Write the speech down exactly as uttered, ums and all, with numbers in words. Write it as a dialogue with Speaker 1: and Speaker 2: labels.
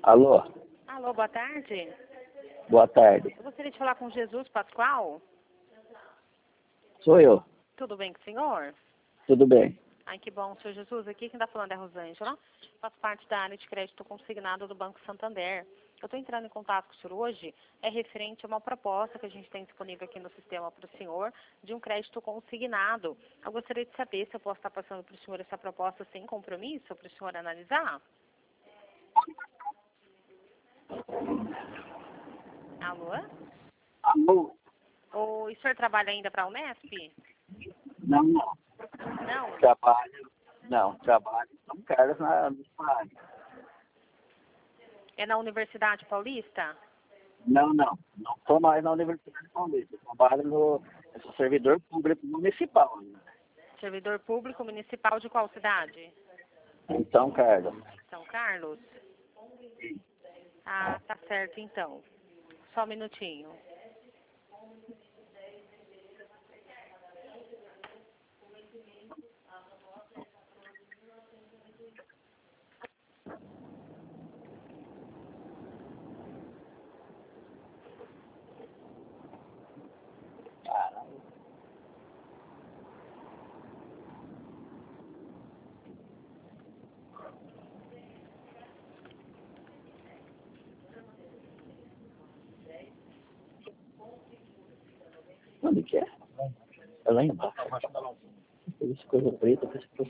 Speaker 1: Alô,
Speaker 2: Alô, boa tarde.
Speaker 1: boa tarde.
Speaker 2: Eu gostaria de falar com Jesus Pascoal.
Speaker 1: Sou eu.
Speaker 2: Tudo bem com o senhor?
Speaker 1: Tudo bem?
Speaker 2: Ai, que bom, senhor Jesus. Aqui quem está falando é a Rosângela. Faço parte da área de crédito consignado do Banco Santander. Eu estou entrando em contato com o senhor hoje, é referente a uma proposta que a gente tem disponível aqui no sistema para o senhor, de um crédito consignado. Eu gostaria de saber se eu posso estar passando para o senhor essa proposta sem compromisso, para o senhor analisar. Alô?
Speaker 1: Alô?
Speaker 2: O senhor trabalha ainda para a Unesp?
Speaker 1: Não, não.
Speaker 2: Não?
Speaker 1: Trabalho. Não, trabalho em São Carlos, na Espanha.
Speaker 2: É na Universidade Paulista?
Speaker 1: Não, não. Não estou mais na Universidade Paulista. Eu trabalho no eu sou servidor público municipal. Né?
Speaker 2: Servidor público municipal de qual cidade?
Speaker 1: Em São Carlos.
Speaker 2: São Carlos? Ah, tá certo então. Só um minutinho.
Speaker 1: Onde que é? É lá embaixo. Essa coisa preta,